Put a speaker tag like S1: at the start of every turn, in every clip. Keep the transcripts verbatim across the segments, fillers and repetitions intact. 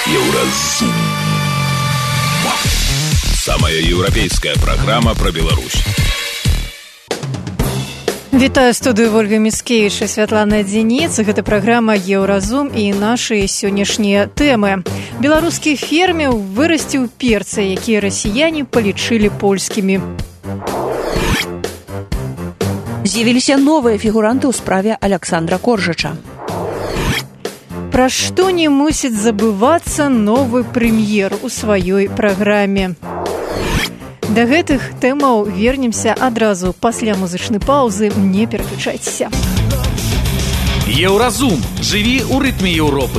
S1: Еўразум. Самая еўрапейская программа про Беларусь.
S2: Вітаю студыю Ольга Міцкевіч і Святлана Дзеніц. Гэта праграма «Еўразум» і нашы сённяшнія тэмы. Беларускі фермер вырасціў перцы, якія расіяне палічылі польскімі.
S3: З'явіліся новыя фігуранты ў справе Александра Коржыча.
S2: Пра што не мусіць забывацца новы прэм'ер у сваёй праграме. Да гэтых тэмаў вернемся адразу пасля музычнай паўзы. Не пераключайцеся.
S4: Еўразум. Жыві ў рытме Еўропы.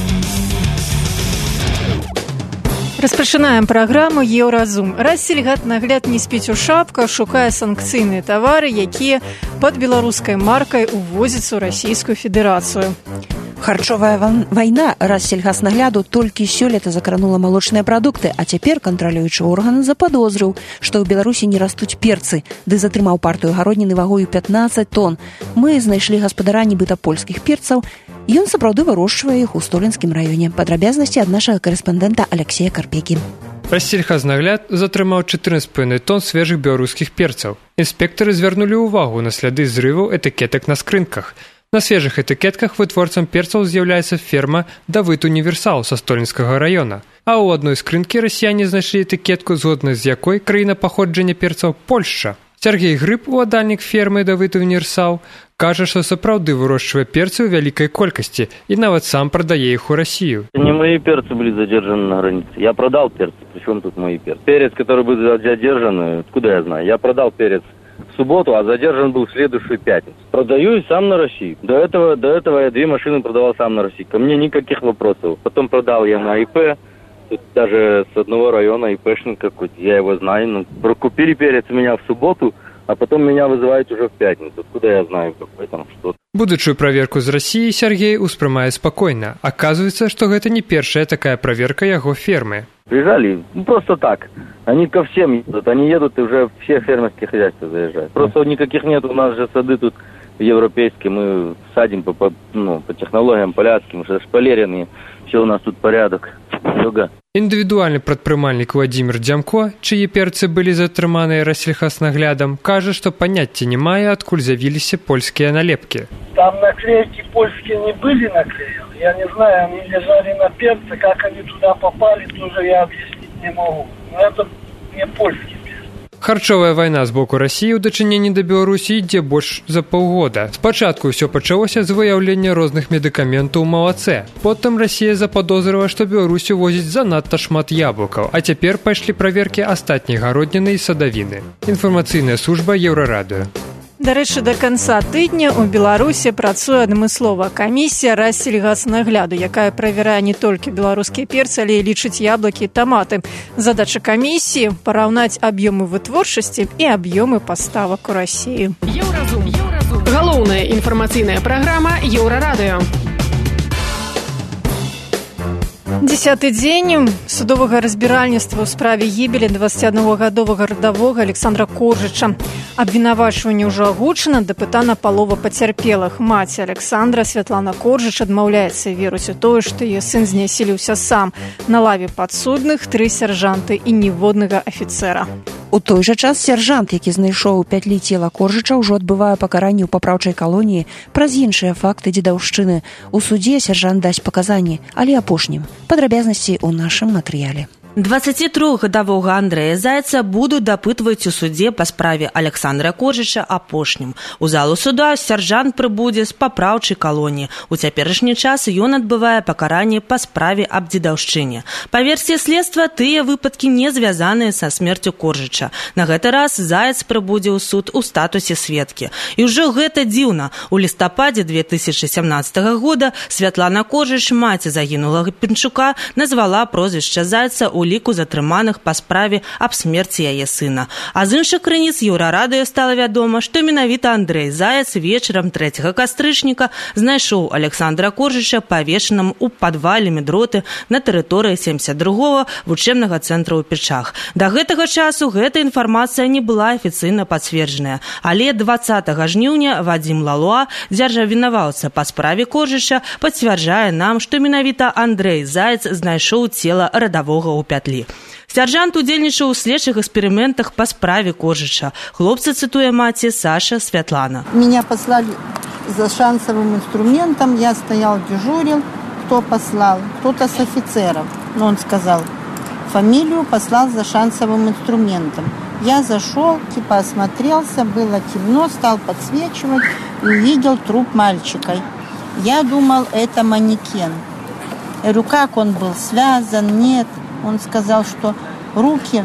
S2: Распачынаем праграму «Еўразум». Рассельгатнагляд не спіць у шапках, шукае санкцыйныя тавары, якія пад беларускай маркай увозяцца ў Расійскую Федэрацыю.
S3: Харчовая вайна рассельгаснагляду толькі сёлета закранула малочныя прадукты, а цяпер кантралюючы орган западозрыў, што ў Беларусі не растуць перцы, ды затрымаў партыю гародніны вагою пятнаццаць тонн. Мы знайшлі гаспадара нібыта польскіх перцаў, і ён сапраўды вырошчвае іх у Столінскім раёне. Падрабязнасці ад нашага карэспандэнта Алексея Карпекі.
S5: Рассельгаснагляд затрымаў чатырнаццаць з паловай тонн свежых беларускіх перцаў. Інспектары звярнулі ўвагу на сляды зрываў этыкетак на скрынках. На свежых этыкетках вытворцам перцаў з'яўляецца ферма «Давыд Універсал» са Столінскага раёна. А ў адной скрынкі расіяне знайшлі этыкетку, згодна з якой краіна паходжання перцаў – Польшча. Сергей Грыб, уладальнік фермы «Давыд Універсал», кажа, што сапраўды вырошчвае перцы ў вялікай колькасці і нават сам прадае іх у Расію.
S6: Не мои перцы были задержаны на границе. Я продал перцы. Причем тут мои перцы? Перец, который был задержан, откуда я знаю? Я продал перец в субботу, а задержан был в следующую пятницу. Продаю и сам на Россию. До этого, до этого я две машины продавал сам на Россию. Ко мне никаких вопросов. Потом продал я на ИП. Тут даже с одного района ИПшник какой-то. Я его знаю. Ну, прокупили перец у меня в субботу, а потом меня вызывают уже в пятницу. Откуда я знаю, какой там что-то.
S5: Будучую праверку з Расіі Сергей успрымае спакойна. Аказваецца, што гэта не першая такая праверка яго фермы.
S6: Приезжали, ну, просто так. Они ко всем едут. Они едут и уже все фермерские хозяйства заезжают. Просто никаких нет. У нас же сады тут европейские. Мы садим по, по, ну, по технологиям поляцким. Уже шпалеренные. Все у нас тут порядок. Юга.
S5: Індывідуальны прадпрымальнік Владзімір Дзямко, чые перцы былі затрыманыя рассельгаснаглядам, кажа, што паняцця не мае, адкуль з'явіліся польскія налепкі.
S7: Там наклейки польские не были наклеены. Я не знаю, они лежали на перце, как они туда попали, тоже я объяснить не могу. Но это не польские перцы.
S5: Харчовая вайна з боку Расіі ў дачыненні да Беларусі ідзе больш за паўгода. Спачатку ўсё пачалося з выяўлення розных медыкаментаў у малаце. Потым Расія западозрыла, што Беларусь увозіць занадта шмат яблыкаў, а цяпер пайшлі праверкі астатняй гародніны і садавіны. Інфармацыйная служба Еўрарадыё.
S2: Дарэчы, да канца тыдня ў Беларусі працуе адмыслова камісія рассельгаснагляду, якая правярае не толькі беларускія перцы, але і лічыць яблыкі і таматы. Задача камісіі – параўнаць аб'ёмы вытворчасці і аб'ёмы паставак у Расію.
S8: Еўразум. Еўразум. Галоўная інфармацыйная праграма Еўрарадыё.
S2: Дзесяты дзень судовага разбіральніцтва ў справе гібелі дваццаціаднагадовага радавога Александра Коржыча. Абвінавачванне ўжо агучана, дапытана палова пацярпелых. Маці Александра, Святлана Коржыч, адмаўляецца верыць у тое, што яе сын знясіліўся сам. На лаве падсудных тры сяржанты і ніводнага афіцэра.
S3: У той жа час сяржант, які знайшоў у пятлі цела Коржыча, ўжо адбывае пакаранне ў папраўчай калоніі праз іншыя факты дзедаўшчыны. У судзе сяржант дасць паказанні, але апошнім. Падрабязнасці ў нашым матэрыяле.
S9: дваццацітрохгадовага Андрэя Зайца будуць дапытваць у судзе па справе Александра Коржыча апошнім. У залу суда сяржант прыбудзе з папраўчай калоніі. У цяперашні час ён адбывае пакаранне па справе аб дзедаўшчыне. Па версіі следства, тыя выпадкі не звязаныя са смерцю Коржыча. На гэты раз Заяц прыбудзе ў суд у статусе сведкі. І ўжо гэта дзіўна. У лістападзе две тысячы сямнаццатага года Святлана Коржыч, маці загінулага Пінчука, назвала прозвішча Зайца ў у ліку затрыманых па справе аб смерці яе сына. А з іншых крыніц Еўрарадыё стала вядома, што менавіта Андрэй Заяц вечарам трэцяга кастрычніка знайшоў Александра Коржыча павешаным у падвале медроты на тэрыторыі семьдесят другого вучэбнага цэнтра ў Печах. Да гэтага часу гэта інфармацыя не была афіцыйна пацверджаная, але двадцатага жніўня Вадзім Лалуа, дзяржавінаваўца па справе Коржыча, пацвярджае нам, што менавіта Андрэй Заяц знайшоў цела радавога ў пятлі. Сяржант удзельнічаў у следчых эксперыментах па справе Коржыча. Хлопцы цытуе маці Саша Святлана.
S10: Меня послали за шансовым инструментом, я стоял, дежурил. Кто послал? Кто-то с офицеров. Но он сказал, фамилию послал за шансовым инструментом. Я зашел, типа осмотрелся, было темно, стал подсвечивать и увидел труп мальчика. Я думал, это манекен. Я говорю, как он был связан? Нет. Он сказал, что руки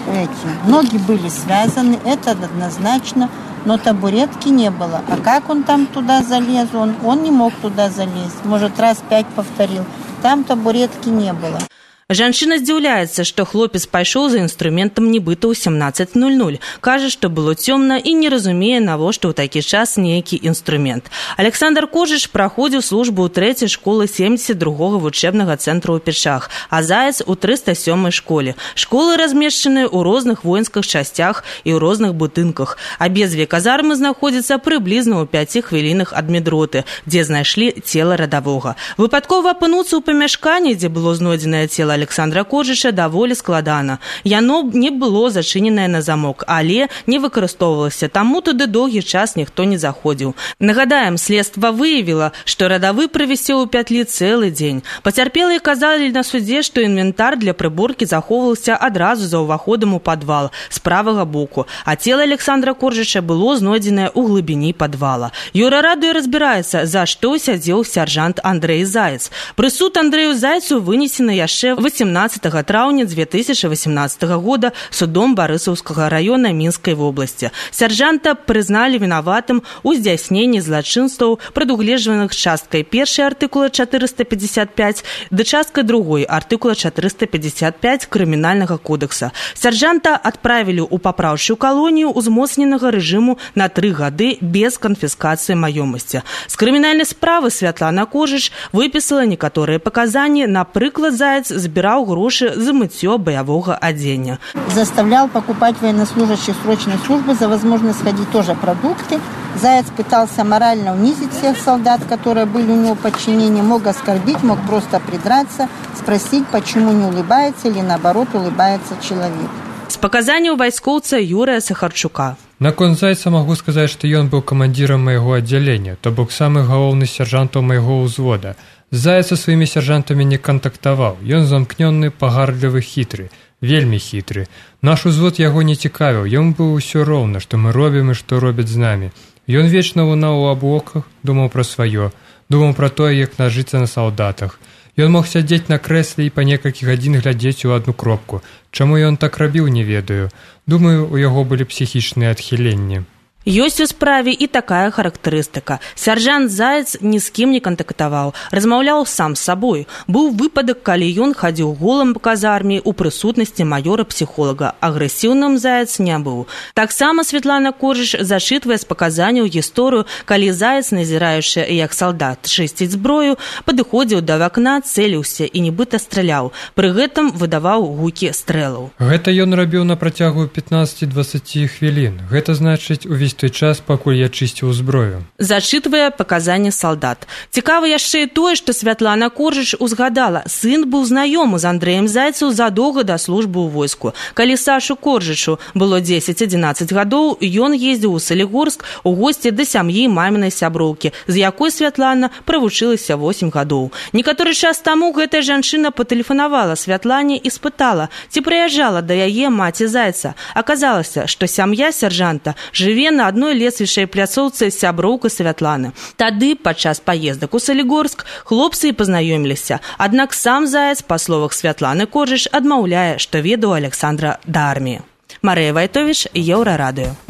S10: эти, ноги были связаны, это однозначно, но табуретки не было. А как он там туда залез? Он, он не мог туда залезть. Может, раз пять повторил. Там табуретки не было.
S9: Жанчына здзіўляецца, што хлопец пайшоў за інструментам нібыта ў семнадцать ноль ноль. Кажа, што было цёмна і не разумее, навошта ў такі час нейкі інструмент. Александр Коржыч праходзіў службу ў трэцяй школы семьдесят другого вучэбнага цэнтра ў Печах, а Заяц у трыста сёмай школе. Школы размешчаныя ў розных воінскіх часцях і ў розных будынках. Абедзве казармы знаходзяцца прыблізна ў пяці хвілінах ад медроты, дзе знайшлі цела радавога. Выпадкова апынуцца ў памяшканні, дзе было знойдзенае цела Александра Коржыча, даволі складана. Яно не было зачыненае на замок, але не выкарыстоўвалася, таму туды доўгі час ніхто не заходзіў. Нагадаем, следства выявіла, што радавы правісеў у пятлі цэлы дзень. Пацярпелыя казалі на судзе, што інвентар для прыборкі захоўваўся адразу за ўваходам у падвал з правага боку, а цела Александра Коржыча было знойдзенае ў глыбіні падвала. Еўрарадыё разбіраецца, за што сядзеў сяржант Андрэй Заяц. Прысуд Андрэю Зайцу вынесены яшчэ восемнадцатага траўня две тысячи восемнадцатага года судом Барысаўскага района Мінскай вобласці. Сяржанта прызналі вінаватым у здзяйсненні злачынстваў, прадугледжваных часткай першай артыкула четыреста пятьдесят пять да часткай другой артыкула четыреста пятьдесят пять Крымінальнага кодекса. Сяржанта адправілі ў папраўчую калонію узмоцненага рэжыму на тры гады без канфіскацыі маёмасці. З крымінальнай справы Святлана Коржыч выпісала некаторыя паказанні, напрыклад, Заяц збіраў грошы за мыццё баявога адзення.
S10: Заставлял покупать военнослужащих срочной службы за возможность ходить тоже продукты. Заяц пытался морально унизить всех солдат, которые были у него в подчинении, мог оскорбить, мог просто придраться, спросить, почему не улыбается или наоборот улыбается человек.
S9: З паказанняў вайскоўца Юрыя Сахарчука.
S5: Наконт Зайца магу сказаць, што ён быў камандзірам майго аддзялення, то бок самы галоўны сяржант майго ўзвода. Заяц са сваімі сяржантамі не кантактаваў. Ён замкнёны, пагардлівы, хітры, вельмі хітры. Наш узвод яго не цікавіў, ён быў усё роўна, што мы робім і што робяць з намі. Ён вечна лунаў у абоках, думаў пра сваё, думаў пра тое, як нажыцца на салдатах. Ён мог сядзець на крэсле і па некалькі гадзін глядзець у адну кропку. Чаму ён так рабіў, не ведаю. Думаю, у яго былі псіхічныя адхіленні.
S9: Ёсць у справе і такая характарыстыка. Сяржант Заяц ні з кім не кантактаваў, размаўляў сам з сабой. Быў выпадак, калі ён хадзіў голым па казарме ў прысутнасці маёра-псіхолага. Агрэсіўным Заяц не быў. Таксама Святлана Коржыч зачытвае з паказанняў гісторыю, калі Заяц, назіраючы, як салдат чысціць зброю, падыходзіў да вакна, цэліўся і нібыта страляў. Пры гэтым выдаваў гукі стрэлаў.
S5: Гэта ён рабіў на працягу пятнадцать-двадцать хвілін. Гэта значыць увесь той час, пакуль я чысціў зброю.
S9: Зачытвае паказанні салдат. Цікава яшчэ і тое, што Святлана Коржыч узгадала, сын быў знаёмы з Андрэем Зайцам задоўга да службы ў войску. Калі Сашу Коржычу было дзесяць-адзінаццаць гадоў, ён ездзіў у Салігорск у госці да сям'і мамінай сяброўкі, з якой Святлана правучылася восем гадоў. Некаторы час таму гэтая жанчына патэлефанавала Святлане і спытала, ці прыязджала да яе маці Зайца. Аказалася, што сям'я сяржанта жыве на адной лесвічай пляцоўцы сяброўка Святланы. Тады, падчас паездак у Салігорск, хлопцы і пазнаёміліся. Аднак сам Заяц, па словах Святланы Коржыч, адмаўляе, што ведаў Александра да арміі. Марыя Вайтовіч, Еўрарадыё.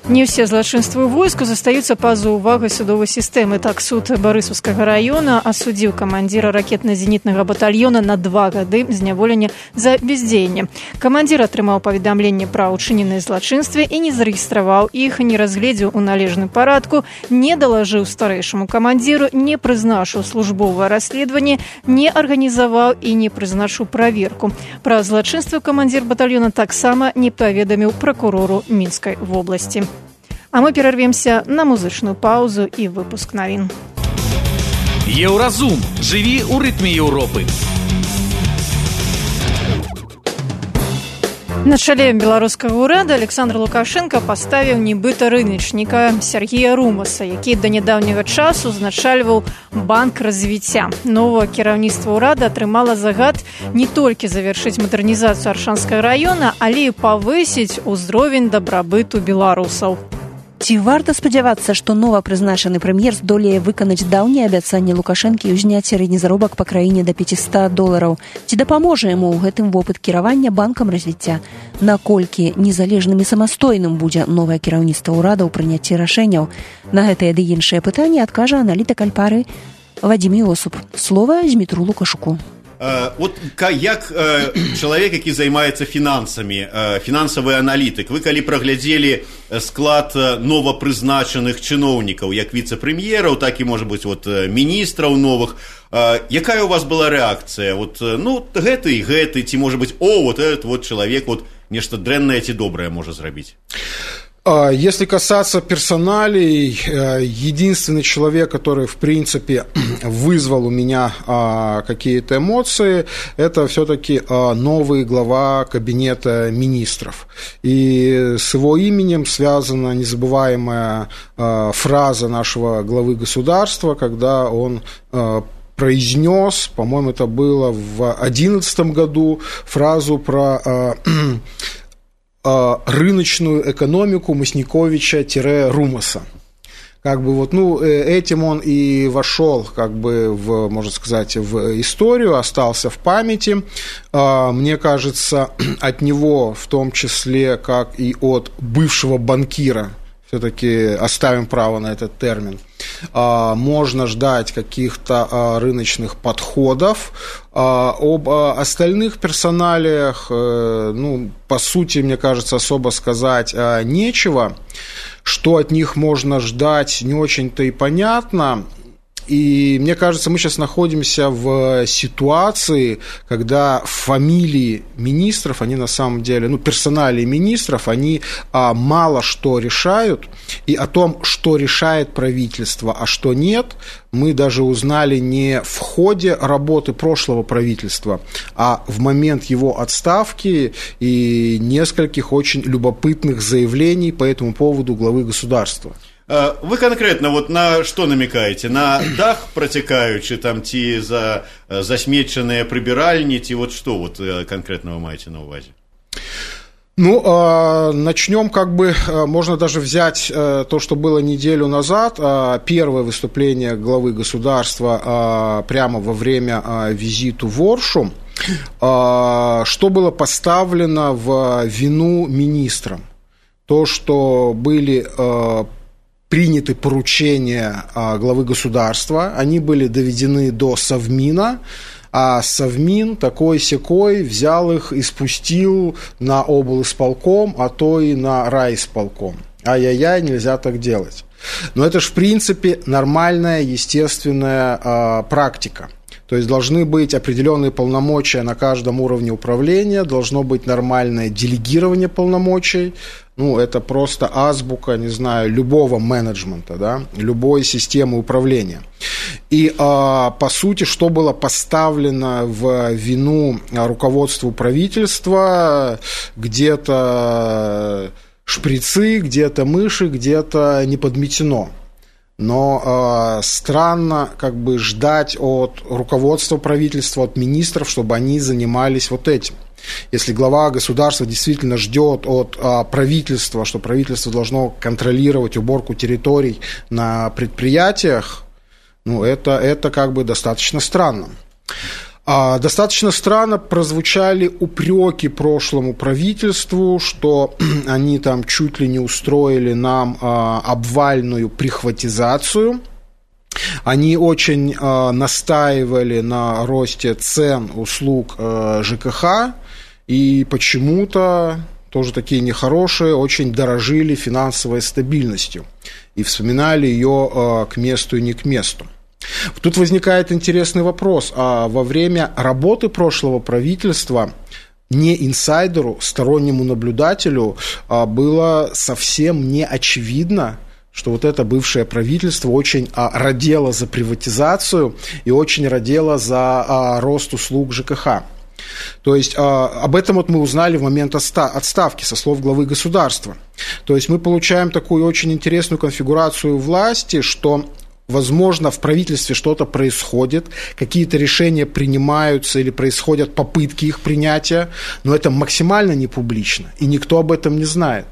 S2: Не все злачынствы войску застаюцца па-за увагай судовай сістэмы. Так, суд Барысаўскага района асудзіў камандзіра ракетна-зенітнага батальёна на два гады зняволення за бездзеянне. Камандзір атрымаў паведамленне пра ўчыненыя злачынствы і не зарэгістраваў іх, не разгледзеў у належным парадку, не далажыў старэйшаму камандзіру, не прызначыў службовае расследаванне, не арганізаваў і не прызначыў праверку. Пра злачынствы камандзір батальёна таксама не паведаміў пракурору Мінскай вобласці. А мы перарвемся на музычную паузу і выпуск навін.
S4: Еўразум. Жыві ў рытме Еўропы.
S2: На чале беларускага ўрада Александр Лукашенко паставіў нібыта рыначніка Сергея Румаса, які да нядаўняга часу узначальваў банк развіцця. Новае кіраўніцтва ўрада атрымала загад не толькі завяршыць мадэрнізацыю Аршанскага раёна, але і павысіць узровень дабрабыту беларусаў.
S3: Ці варта спадзявацца, што новапрызначаны прэм'ер здолее выканаць даўнія абяцанні Лукашэнкі і ўзняць сярэдні заробак па краіне да пяцісот долараў? Ці дапаможа яму ў гэтым вопыт кіравання банкам развіцця? Наколькі незалежным і самастойным будзе новае кіраўніцтва ўрада ў прыняцці рашэнняў? На гэтыя ды іншыя пытанні адкажа аналітык Альпары Вадзім Іосуп. Слова Змітру Лукашуку.
S11: Вот як чалавек, які займаецца фінансамі, фінансавы аналітык, вы калі праглядзелі склад новапрызначаных чыноўнікаў, як віцэ-прэм'ераў, так і, можа быць, вот, міністраў новых, якая у вас была рэакцыя? Вот, ну, гэты і гэты, ці, можа быць, о, вот этот вот чалавек вот, нешта дрэннае ці добрае можа зрабіць?
S12: Если касаться персоналей, единственный человек, который, в принципе, вызвал у меня какие-то эмоции, это все-таки новый глава кабинета министров. И с его именем связана незабываемая фраза нашего главы государства, когда он произнес, по-моему, это было в две тысячи одиннадцатом году, фразу про рыночную экономику Мясниковича-Румаса. Как бы вот, ну, этим он и вошел, как бы, в, можно сказать, в историю, остался в памяти. Мне кажется, от него, в том числе, как и от бывшего банкира, все-таки оставим право на этот термин, можно ждать каких-то рыночных подходов. Об остальных персоналиях, ну, по сути, мне кажется, особо сказать нечего. Что от них можно ждать, не очень-то и понятно. И мне кажется, мы сейчас находимся в ситуации, когда фамилии министров, они на самом деле, ну, персоналии министров, они а, мало что решают, и о том, что решает правительство, а что нет, мы даже узнали не в ходе работы прошлого правительства, а в момент его отставки и нескольких очень любопытных заявлений по этому поводу главы государства.
S11: Вы конкретно вот на что намекаете? На дах протекаючи там, ті за засмеченные прибиральни, ті вот что вот конкретно вы маете на увазе?
S12: Ну, э, начнем, как бы, э, можно даже взять э, то, что было неделю назад, э, первое выступление главы государства э, прямо во время э, визита в Оршу, э, что было поставлено в вину министрам. То, что были э, приняты поручения э, главы государства, они были доведены до Совмина, а Совмин такой-сякой взял их и спустил на облисполком, а то и на райисполком. Ай-яй-яй, нельзя так делать. Но это же, в принципе, нормальная, естественная э, практика. То есть должны быть определенные полномочия на каждом уровне управления, должно быть нормальное делегирование полномочий. Ну, это просто азбука, не знаю, любого менеджмента, да, любой системы управления. И, э, по сути, что было поставлено в вину руководству правительства, где-то шприцы, где-то мыши, где-то не подметено. Но э, странно как бы ждать от руководства правительства, от министров, чтобы они занимались вот этим. Если глава государства действительно ждет от э, правительства, что правительство должно контролировать уборку территорий на предприятиях, ну, это, это как бы достаточно странно. А, достаточно странно прозвучали упреки прошлому правительству, что они там чуть ли не устроили нам а, обвальную прихватизацию. Они очень а, настаивали на росте цен услуг а, ЖКХ, и почему-то тоже такие нехорошие, очень дорожили финансовой стабильностью и вспоминали ее а, к месту и не к месту. Тут возникает интересный вопрос. А во время работы прошлого правительства не инсайдеру, стороннему наблюдателю было совсем не очевидно, что вот это бывшее правительство очень радело за приватизацию и очень радело за рост услуг ЖКХ. То есть об этом вот мы узнали в момент отставки со слов главы государства. То есть мы получаем такую очень интересную конфигурацию власти, что возможно, в правительстве что-то происходит, какие-то решения принимаются или происходят попытки их принятия, но это максимально не публично, и никто об этом не знает.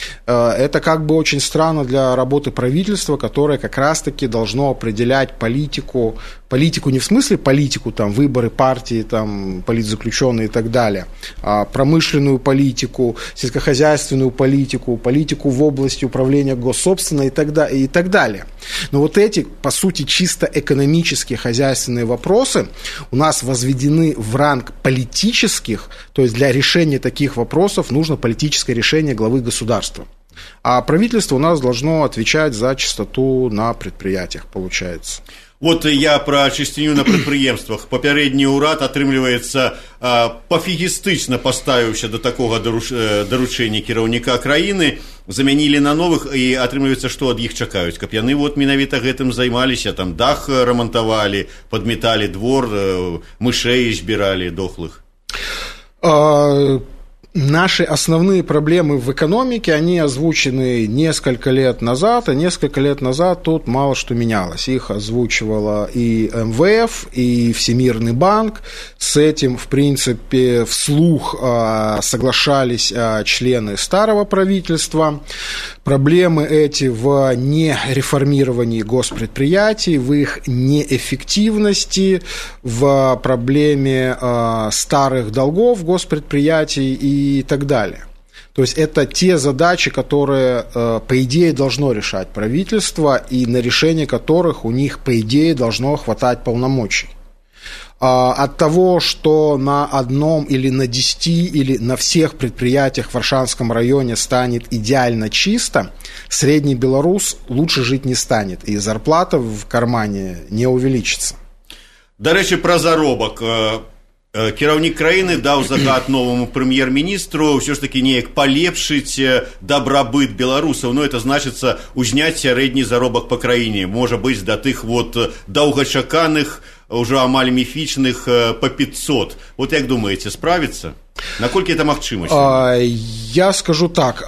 S12: Это как бы очень странно для работы правительства, которое как раз-таки должно определять политику, политику не в смысле политику, там, выборы партии, там, политзаключенные и так далее, а промышленную политику, сельскохозяйственную политику, политику в области управления госсобственной и так далее, и так далее. Но вот эти, по сути, чисто экономические хозяйственные вопросы у нас возведены в ранг политических, то есть для решения таких вопросов нужно политическое решение главы государства. А правительство у нас должно отвечать за чистоту на предприятиях, получается.
S11: Вот я про чистоту на предприемствах. Папярэдні ўрад, атрымліваецца, пофігістычна паставіўся до такого доручення кіраўніка краіны, замянілі на новых, і атрымліваецца, што ад іх чакаюць. Каб яны вот менавіта гэтым займаліся, там дах рамантавалі, падметалі двор, мышэй збіралі дохлых.
S12: А... Наши основные проблемы в экономике, они озвучены несколько лет назад, а несколько лет назад тут мало что менялось. Их озвучивала и эм вэ эф, и Всемирный банк. С этим, в принципе, вслух соглашались члены старого правительства. Проблемы эти в нереформировании госпредприятий, в их неэффективности, в проблеме старых долгов госпредприятий и и так далее. То есть это те задачи, которые, по идее, должно решать правительство, и на решение которых у них, по идее, должно хватать полномочий. От того, что на одном или на десяти, или на всех предприятиях в Варшанском районе станет идеально чисто, средний белорус лучше жить не станет, и зарплата в кармане не увеличится.
S11: До речі, про заробок. Кіраўнік краіны даў загад новому прэм'ер-міністру ўсё ж такі неяк палепшыць дабрабыт беларусаў, но это значыцца узняць сярэдні заробак па краіне, можа быць да тых вот даўгачаканых, уже амаль міфічных по пятьсот. Вот як думаеце, справіцца? Наколькі это магчыма?
S12: Я скажу так,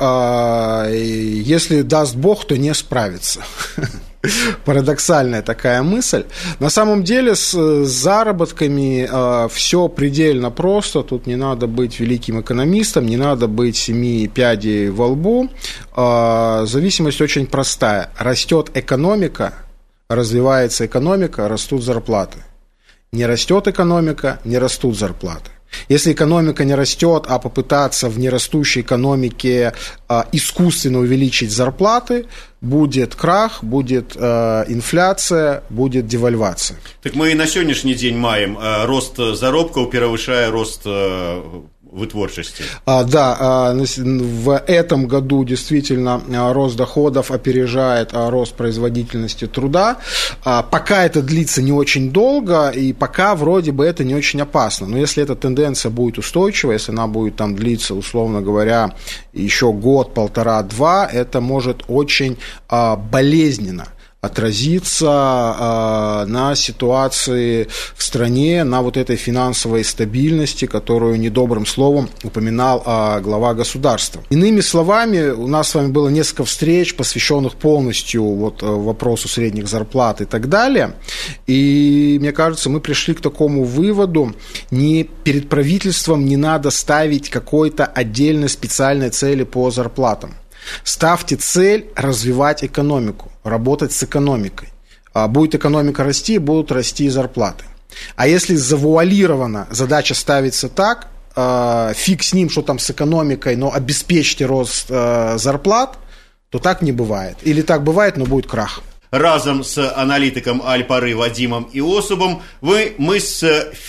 S12: если даст Бог, то не справится. Парадоксальная такая мысль. На самом деле с заработками э, все предельно просто. Тут не надо быть великим экономистом, не надо быть семи пядей во лбу. Э, зависимость очень простая. Растет экономика, развивается экономика, растут зарплаты. Не растет экономика, не растут зарплаты. Если экономика не растет, а попытаться в нерастущей экономике э, искусственно увеличить зарплаты, будет крах, будет э, инфляция, будет девальвация.
S11: Так мы и на сегодняшний день маем э, рост заробков, перевышая рост э, вытворчести.
S12: А, да, а, в этом году действительно рост доходов опережает а, рост производительности труда. А, пока это длится не очень долго, и пока вроде бы это не очень опасно. Но если эта тенденция будет устойчива, если она будет там длиться, условно говоря, еще год, полтора, два, это может очень а, болезненно отразиться э, на ситуации в стране, на вот этой финансовой стабильности, которую недобрым словом упоминал э, глава государства. Иными словами, у нас с вами было несколько встреч, посвященных полностью вот, вопросу средних зарплат и так далее, и мне кажется, мы пришли к такому выводу: не перед правительством не надо ставить какой-то отдельной специальной цели по зарплатам. Ставьте цель развивать экономику, работать с экономикой. Будет экономика расти, будут расти и зарплаты. А если завуалировано задача ставится так, э, фиг с ним, что там с экономикой, но обеспечьте рост э, зарплат, то так не бывает. Или так бывает, но будет крах.
S11: Разом с аналітикам Аль-Пары Вадимом Іосубом вы, мы с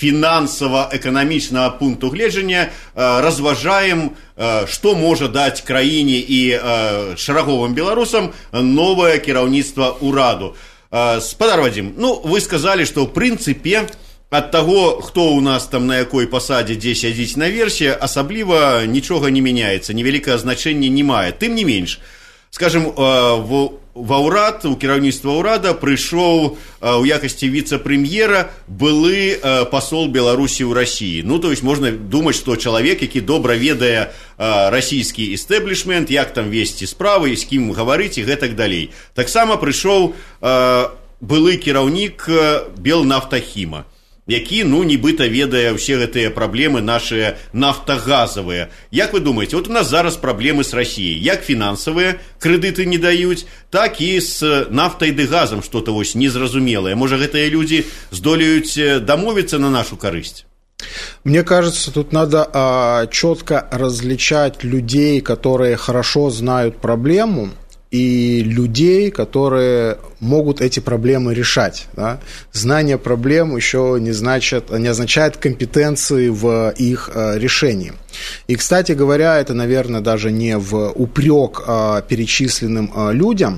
S11: фінансава-эканамічнага пункту гледжання э, разважаем, э, што можа даць краіне і э, шараговым беларусам новае кіраўніцтва ўраду. Э, спадар Вадим, ну, вы сказали, што ў прынцыпе ад таго, хто ў нас там на якой пасадзе дзе сядзіць наверсе, асабліва нічога не мяняецца, невялікае значэнне не мае. Тым не менш, скажем, в ва ўрад, у кіраўніцтва ўрада прыйшоў у якасці віцэ-прэм'ера былы пасол Беларусі ў Расіі. Ну, то есть можна думаць, што чалавек, які добра ведае расійскі эстэблішмент, як там весці справы, з кім гаварыць і гэтак далей. Таксама прыйшоў былы кіраўнік Белнафтахіма, які, ну, нібыта ведае ўсе гэтыя праблемы нашыя нафтагазавыя. Як вы думаеце, вот у нас зараз праблемы з Расіяй, як фінансавыя, крэдыты не даюць, так і з нафтай ды газам што-то вось незразумелае. Можа, гэтыя людзі здолеюць дамовіцца на нашу карысць?
S12: Мне кажется, тут надо а, четко различать людей, которые хорошо знают проблему, и людей, которые могут эти проблемы решать. Да? Знание проблем еще не, значит, не означает компетенции в их э, решении. И, кстати говоря, это, наверное, даже не в упрек э, перечисленным э, людям.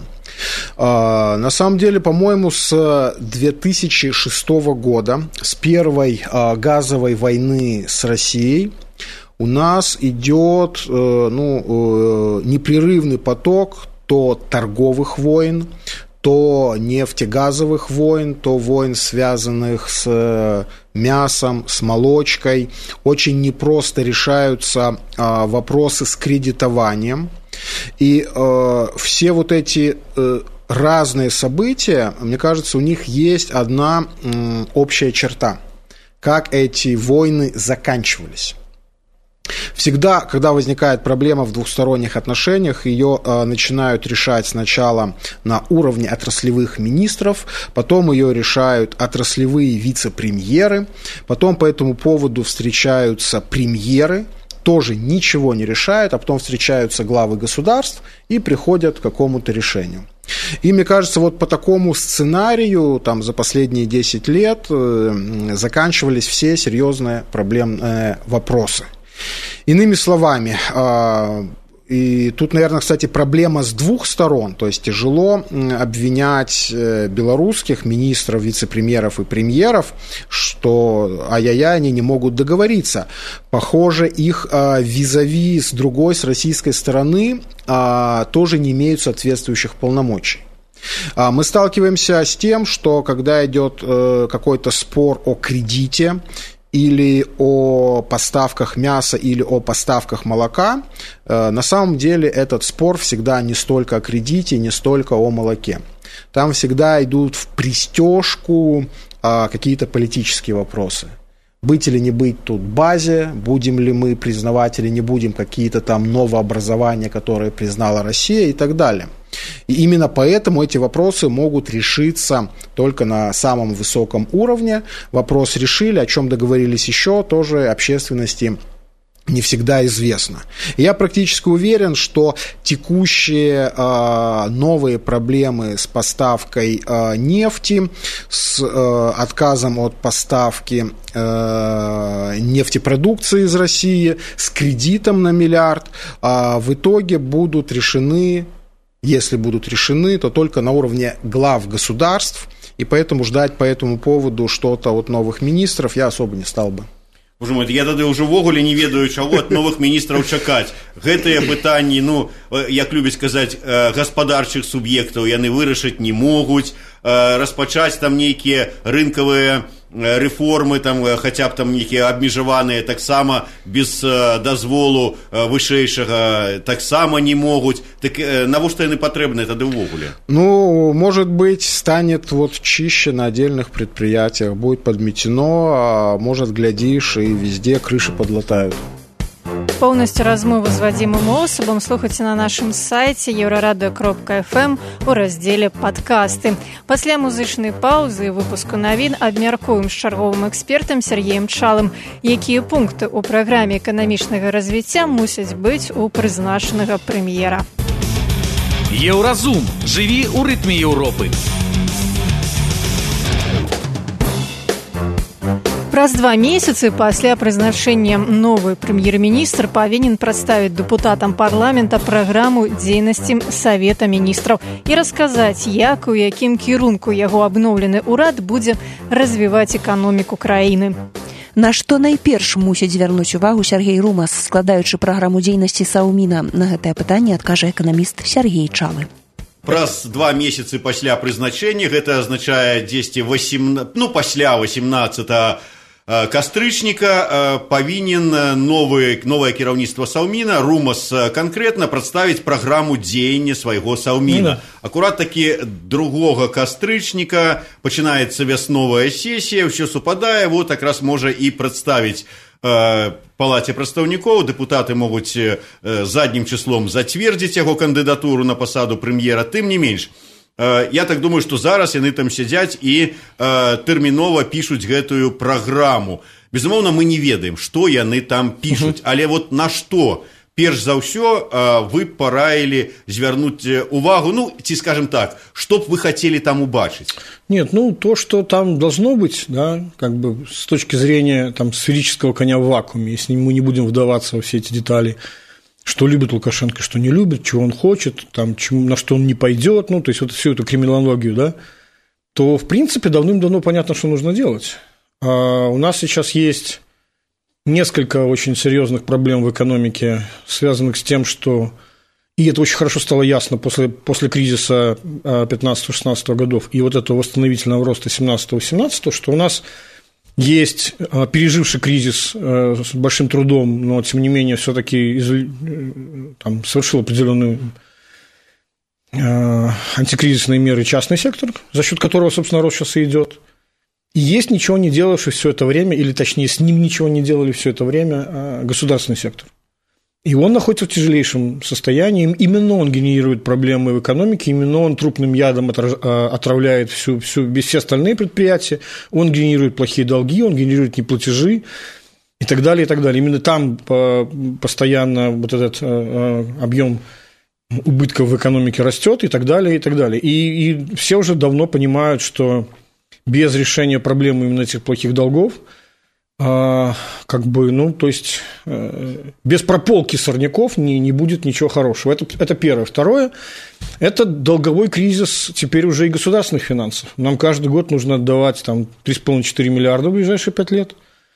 S12: Э, на самом деле, по-моему, с две тысячи шестого года, с первой э, газовой войны с Россией, у нас идет э, ну, э, непрерывный поток то торговых войн, то нефтегазовых войн, то войн, связанных с мясом, с молочкой. Очень непросто решаются а, вопросы с кредитованием. И а, все вот эти а, разные события, мне кажется, у них есть одна м, общая черта. Как эти войны заканчивались. Всегда, когда возникает проблема в двухсторонних отношениях, ее э, начинают решать сначала на уровне отраслевых министров, потом ее решают отраслевые вице-премьеры, потом по этому поводу встречаются премьеры, тоже ничего не решают, а потом встречаются главы государств и приходят к какому-то решению. И мне кажется, вот по такому сценарию там, за последние десять лет э, заканчивались все серьезные проблемные вопросы. Иными словами, и тут, наверное, кстати, проблема с двух сторон, то есть тяжело обвинять белорусских министров, вице-премьеров и премьеров, что ай-яй-яй, они не могут договориться. Похоже, их визави с другой, с российской стороны, тоже не имеют соответствующих полномочий. Мы сталкиваемся с тем, что когда идет какой-то спор о кредите, или о поставках мяса, или о поставках молока, на самом деле этот спор всегда не столько о кредите, не столько о молоке. Там всегда идут в пристежку какие-то политические вопросы. Быть или не быть тут базе, будем ли мы признавать или не будем какие-то там новообразования, которые признала Россия и так далее. И именно поэтому эти вопросы могут решиться только на самом высоком уровне. Вопрос решили, о чем договорились еще, тоже общественности не всегда известно. И я практически уверен, что текущие э, новые проблемы с поставкой э, нефти, с э, отказом от поставки э, нефтепродукции из России, с кредитом на миллиард, э, в итоге будут решены, если будут решены, то только на уровне глав государств, и поэтому ждать по этому поводу что-то от новых министров я особо не стал бы.
S11: Боже мой, я тады ўжо ввогуле не ведаю, чаго ад новых міністраў чакаць. Гэтыя пытанні, ну, як любяць казаць, гаспадарчых суб'ектаў яны вырашыць не могуць, распачаць там нейкія рынкавыя рэформы, там, хаця б там нейкія абмежаваныя, таксама без дазволу вышэйшага таксама не могуць. Так навошта яны патрэбныя тады ўвогуле?
S12: Ну, может быть, станет вот чище на отдельных предприятиях, будет подметено, а может, глядишь, и везде крыши подлатают.
S2: поўнасцю размову з Вадзімам Осупам слухайце на нашым сайце еўрарадыё кропка эф эм у раздзеле «Падкасты». Пасля музычнай паўзы і выпуску навін абмяркуем з чарговым экспертам Сергеем Чалым, якія пункты ў праграме эканамічнага развіцця мусяць быць у прызначанага прэм'ера.
S4: Еўразум. Жыві ў рытме Еўропы.
S2: Праз два месяцы пасля прызначэння новы прэм'ер-міністр павінен прадставіць дэпутатам парламента праграму дзейнасці Савета міністраў і расказаць, як у якім кірунку яго абноўлены ўрад будзе развіваць эканоміку краіны.
S3: На што найперш мусіць звярнуць увагу Сергей Румас, складаючы праграму дзейнасці Саўміна? На гэтае пытанне адкажа эканаміст Сергей Чалы.
S11: Праз два месяцы пасля прызначэння, гэта азначае дзесьці восемнадцать, ну, пасля восемнадцатага кастрычніка павінен новы, новае кіраўніцтва Саўміна, Румас канкрэтна, прадставіць праграму дзеяння свайго Саўміна. Акурат такі другога кастрычніка пачынаецца вясновая сесія, ўсё супадае, вот якраз можа і прадставіць палаце прадстаўнікоў, дэпутаты могуць заднім числом зацвердзіць яго кандыдатуру на пасаду прэм'ера, тым не менш. Я так думаю, што зараз яны там сядзяць і тэрмінова пішуць гэтую праграму. Безумоўна, мы не ведаем, што яны там пішуць, але вот на што, перш за ўсё, вы параілі звярнуць увагу, ну, ці, скажем так, што б вы хотели там убачить?
S13: Нет, ну, то, что там должно быть, да, как бы с точки зрения там сферического коня в вакууме, если мы не будем вдаваться во все эти детали, что любит Лукашенко, что не любит, чего он хочет, там, чему, на что он не пойдет, ну, то есть вот всю эту криминологию, да, то, в принципе, давным-давно понятно, что нужно делать. А у нас сейчас есть несколько очень серьезных проблем в экономике, связанных с тем, что, и это очень хорошо стало ясно после, после кризиса пятнадцатого-шестнадцатого годов и вот этого восстановительного роста семнадцатого-восемнадцатого, что у нас есть переживший кризис с большим трудом, но тем не менее все-таки там, совершил определенные антикризисные меры частный сектор, за счет которого, собственно, рост сейчас и идет. И есть ничего не делавший все это время, или точнее с ним ничего не делали все это время государственный сектор. И он находится в тяжелейшем состоянии, именно он генерирует проблемы в экономике, именно он трупным ядом отравляет всю, всю, все остальные предприятия, он генерирует плохие долги, он генерирует неплатежи и так далее, и так далее. Именно там постоянно вот этот объем убытков в экономике растет и так далее, и так далее. И, и все уже давно понимают, что без решения проблемы именно этих плохих долгов, как бы, ну, то есть без прополки сорняков не, не будет ничего хорошего. Это, это первое. Второе, это долговой кризис теперь уже и государственных финансов. Нам каждый год нужно отдавать там три с половиной - четыре миллиарда в ближайшие пять лет.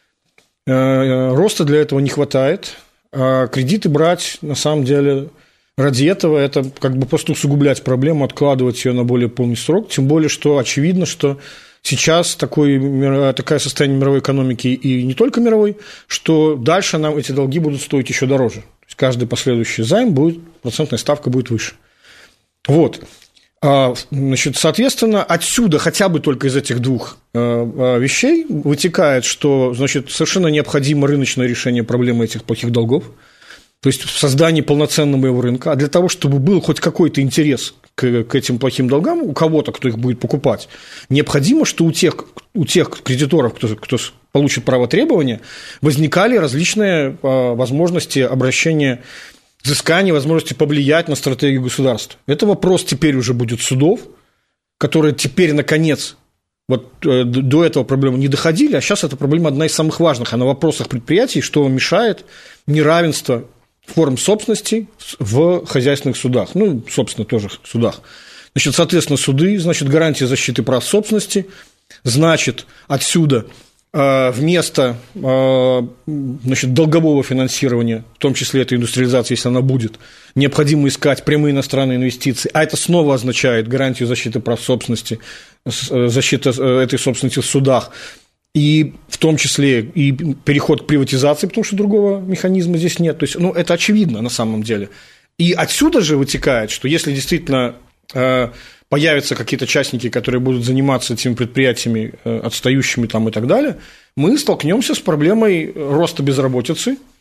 S13: Роста для этого не хватает. А кредиты брать, на самом деле, ради этого это как бы просто усугублять проблему, откладывать ее на более полный срок. Тем более, что очевидно, что сейчас такое, такое состояние мировой экономики, и не только мировой, что дальше нам эти долги будут стоить еще дороже. То есть каждый последующий займ будет, процентная ставка будет выше. Вот. Значит, соответственно, отсюда хотя бы только из этих двух вещей вытекает, что, значит, совершенно необходимо рыночное решение проблемы этих плохих долгов, то есть в создании полноценного его рынка. А для того, чтобы был хоть какой-то интерес к, к этим плохим долгам, у кого-то, кто их будет покупать, необходимо, что у тех, у тех кредиторов, кто, кто получит право требования, возникали различные возможности обращения, взыскания, возможности повлиять на стратегию государства. Это вопрос теперь уже будет судов, которые теперь, наконец, вот до этого проблемы не доходили, а сейчас эта проблема одна из самых важных. А на вопросах предприятий, что мешает неравенство форм собственности в хозяйственных судах, ну, собственно, тоже судах. Значит, соответственно, суды, значит, гарантия защиты прав собственности, значит, отсюда э, вместо э, значит, долгового финансирования, в том числе этой индустриализации, если она будет, необходимо искать прямые иностранные инвестиции, а это снова означает гарантию защиты прав собственности, защита этой собственности в судах, и в том числе и переход к приватизации, потому что другого механизма здесь нет. То есть, ну, это очевидно на самом деле. И отсюда же вытекает, что если действительно э, появятся какие-то частники, которые будут заниматься этими предприятиями э, отстающими там и так далее, мы столкнемся с проблемой роста безработицы.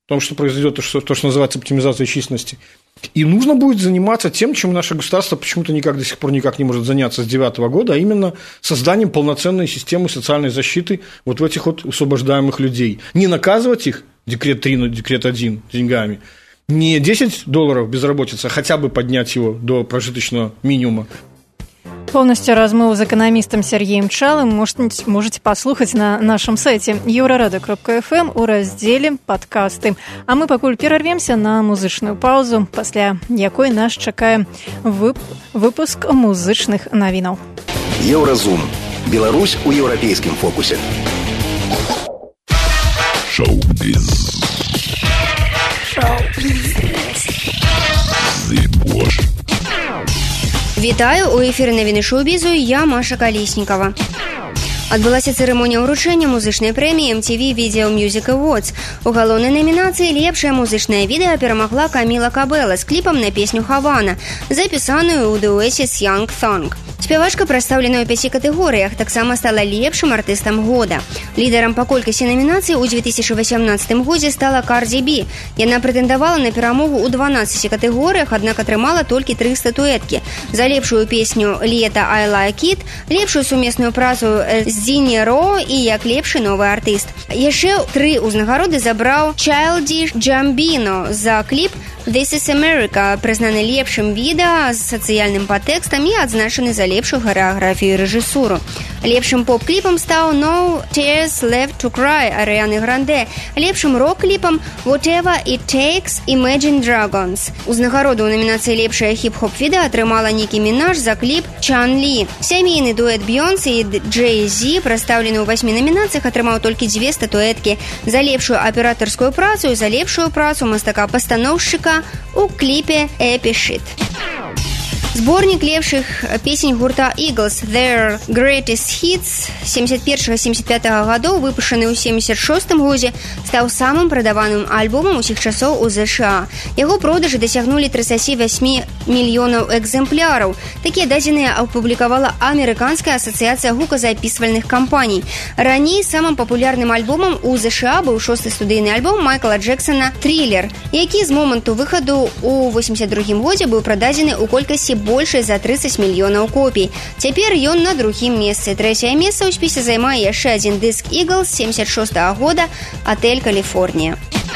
S13: потому что произойдет то, что, то, что называется оптимизацией численности. И нужно будет заниматься тем, чем наше государство почему-то никак до сих пор никак не может заняться с девятого года, а именно созданием полноценной системы социальной защиты вот в этих вот освобождаемых людей. Не наказывать их, декрет три, декрет один, деньгами, не десять долларов безработицы, а хотя бы поднять его до прожиточного минимума.
S2: Полностью размову з эканамістам Сергеем Чалым можете послухаць на нашем сайце еўрарада кропка эф эм у раздзеле «Падкасты». А мы пакуль перарвемся на музычную паузу, пасля якой нас чакае вып... выпуск музычных навінаў.
S14: Еўразум. Беларусь у еўрапейскім фокусе.
S1: Шоу-біз.
S2: Шоу-біз.
S1: Зыбош.
S15: Вітаю, у эфіры навіны шоу-бізу, я Маша Калеснікова. Адбылася цырымонія ўручэння музычнай прэміі эм ти ви Video Music Awards. У галоўнай намінацыі лепшае музычнае відэа перамагла Каміла Кабэла з кліпам на песню «Хавана», запісаную ў дуэце з Young Thug. Спявачка прадстаўлена ў пяці катэгорыях, таксама стала лепшым артыстам года. Лідарам па колькасці намінацый у две тысячи васямнаццатым годзе стала Карди Би. Яна прэтэндавала на перамогу ў дванаццаці катэгорыях, аднак атрымала толькі тры статуэткі. За лепшую песню «Лета I Like It», лепшую сумесную працу з Дзіні Ро і як лепшы новы артыст. Яшчэ тры ўзнагароды забраў Childish Gambino за кліп «This is America», прызнаны лепшым відэа з сацыяльным падтэкстам і адзначаны за лепшую харэаграфію і рэжысуру. Лепшым поп-кліпам стаў «No Tears Left to Cry» Арыяны Гранде, лепшым рок-кліпам «Whatever It Takes» Imagine Dragons. Узнагароду ў намінацыі лепшае хіп-хоп відэа атрымала Нікі Мінаж за кліп «Чан Лі». Сямейны дуэт Бейонсе і Джей Зі, прадстаўлены ў васьмі намінацыях, атрымаў толькі дзве статуэткі за лепшую аператарскую працу і за лепшую працу мастака-пастаноўшчыка у кліпе «Эпі Шит». Зборнік лепшых песень гурта Eagles Their Greatest Hits семьдесят першага - семьдесят пятага гадоў, выпушчаны ў семьдесят шостым годзе, стаў самым прадаваным альбомам усіх часоў у ЗША. Яго продажы дасягнулі тридцать восемь мільёнаў экземпляраў. Такія дадзеныя апублікавала Амерыканская асацыяцыя гуказапісвальных кампаній. Раней самым папулярным альбомам у ЗША быў шосты студыйны альбом Майкла Джексона «Триллер», які з моманту выхаду ў восемьдесят другім годзе быў прададзены ў колькасці большай за тридцать мільёнаў копій. Цяпер ён на другім месцы. Трэцяе месца ў спісе займае яшчэ адзін дыск Eagles семьдесят шостага года «Отель Каліфорнія».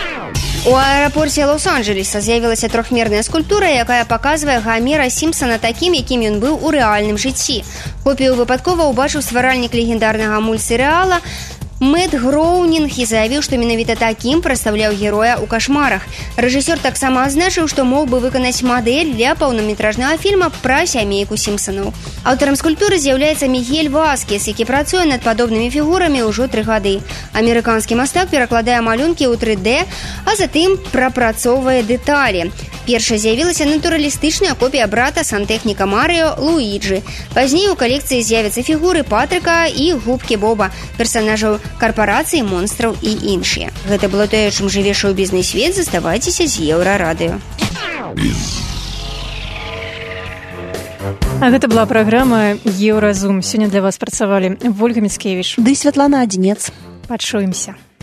S15: У аэрапорце Лос-Анджелеса з'явілася трохмерная скульптура, якая паказвае Гамера Сімпсона такім, якім ён быў у рэальным жыцці. Копію выпадкова ўбачыў стваральнік легендарнага мультсерыяла Мэтт Гроўнінг і заявіў, што менавіта такім прадстаўляў героя ў кашмарах. Рэжысёр таксама адзначыў, што мог бы выканаць мадэль для паўнаметражнага фільма пра сямейку Сімпсанаў. Аўтарам скульптуры з'яўляецца Мігель Васкес, які працуе над падобнымі фігурамі ўжо тры гады. Амерыканскі мастак перакладае малюнкі ў тры дэ, а затым прапрацоўвае дэталі. Першая з'явілася натуралістычная копія брата сантэхніка Марыо Луіджы. Пазней у калекцыі з'явяцца фігуры Патрыка і губкі Боба, персанажаў карпорацыі, монстраў і іншыя. Гэта было тое, чым жыве шоу-бізнес свет. Заставайцеся з Еўрарадыё.
S2: А гэта была праграма «Еўразум». Сёння для вас працавалі Вольга Міцкевіч
S3: ды Святлана Адзінец.
S2: Пачуемся.